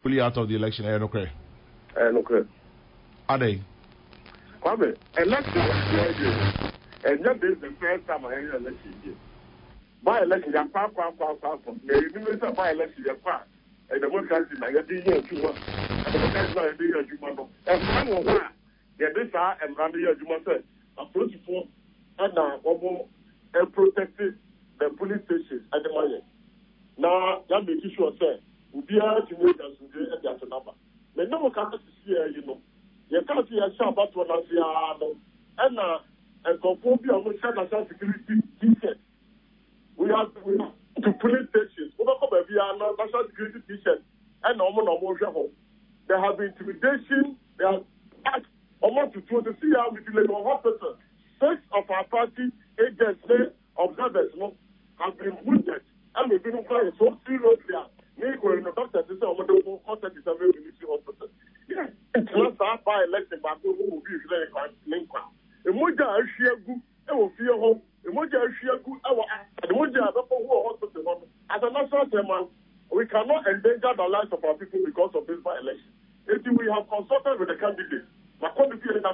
fully out of the election. Okay. Okay. Are they? Kwame, election and that is the first time I hear election. By election, you're far. You may by election, you're far. And the Democrats in Nigeria, and the Democrats are doing a human. And some of that, this are and Randy Juma said, approach for and now, and protected the police stations at the moment. Now, that makes sure, sir, we'll be able to make us at the number. The number can't see, you know. You can't see a shop about one of the and conform your national security t-shirt. We have to police stations. We don't come via national security t-shirt and normal home. There have been intimidation, there are almost to see how we delay on hospital. 6 of our party agents, observers, have been wounded. And we've been crying so seriously. We're in the doctor to say, I'm going to contact the military hospital. Yes, it's not that by election, but who will be very Lincoln. The Moja Shiagu, I will fear home. The Moja Shiagu, the Moja hospital. As a national chairman, we cannot endanger the lives of our people because of this by election. If we have consulted with the candidates, my committee is not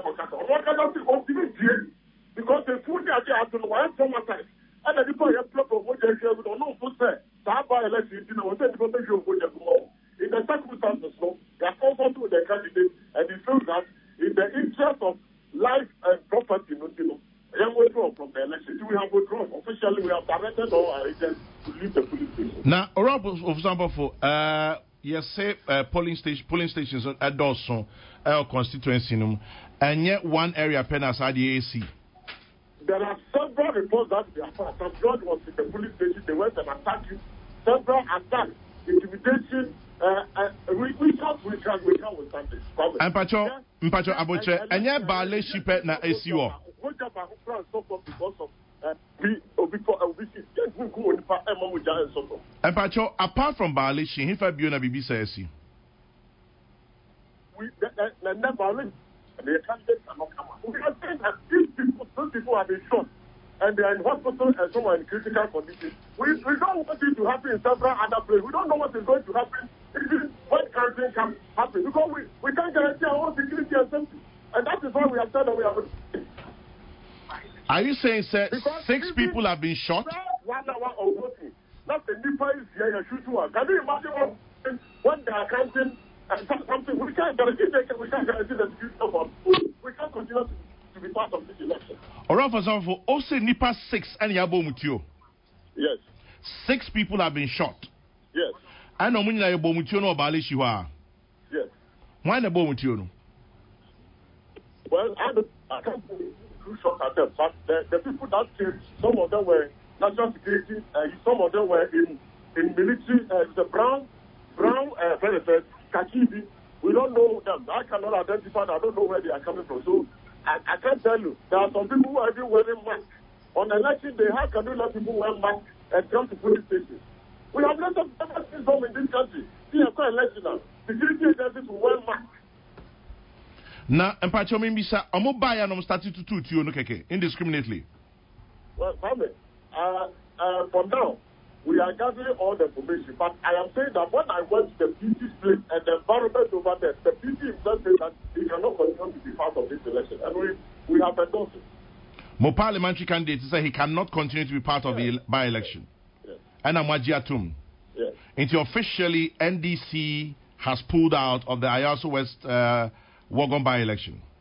because the food that they have to know, traumatized. And the people have proper Moja Shiagu, no food there. That by election, you know, in the circumstances, they are comfortable with the candidate, and they feel that in the interest of life and property, they have withdrawn from the election. We have withdrawn. Officially, we have directed all our agents to leave the police station. Now, around of example for yes, say polling stations at Dawson, constituency, and yet one area penance at the AC. There are several reports that they are found. Some blood was in the police station, they went and attacked you. Several attacks, intimidation. We can't withstand this. And Pacho Abuche, and yet Bale Shipet na ACO. And Pacho, apart from Bale, she if I be on a BBC. We never the candidates are not coming. We are saying that those people have been shot and they are in hospital and some are in critical condition. We don't want it to happen in several other places. We don't know what is going to happen when campaign can happen because we can't guarantee our own security and safety. And that is why we have said that we are. Are you saying, sir, 6 people have been shot? 1 hour of voting. Not the Nipa is here, you shoot one. Can you imagine when they are counting and something? We can't guarantee the security of our food. We can't continue to be part of this election. Alright, for example, also Nipa 6 and Yabo Mutio. Yes. 6 people have been shot. Yes. I know when Yabo Mutio no Bali Shiwa. Yes. Why the Bomutio? Well, I can't do shot at them, but the people that killed, some of them were national security, some of them were in military, the brown benefits, Kakibi. We don't know them. I cannot identify. I don't know where they are coming from. So I can't tell you. There are some people who are even wearing masks. On election day, how can you let people wear masks and come to police stations? We have let them in this country. See, I'm quite election now. Security agencies will wear masks. Now, and Pacho Mimbisa, I'm not buying them starting to toot you indiscriminately. Well, for now, we are gathering all the information. But I am saying that when I went to the PT's place and the environment over there, the PT himself said that he cannot continue to be part of this election. And we have endorsed it. More parliamentary candidates say he cannot continue to be part of the by-election. Yes. And Amaji Atum. Yes. Until officially NDC has pulled out of the Ayaso West Wagon by-election.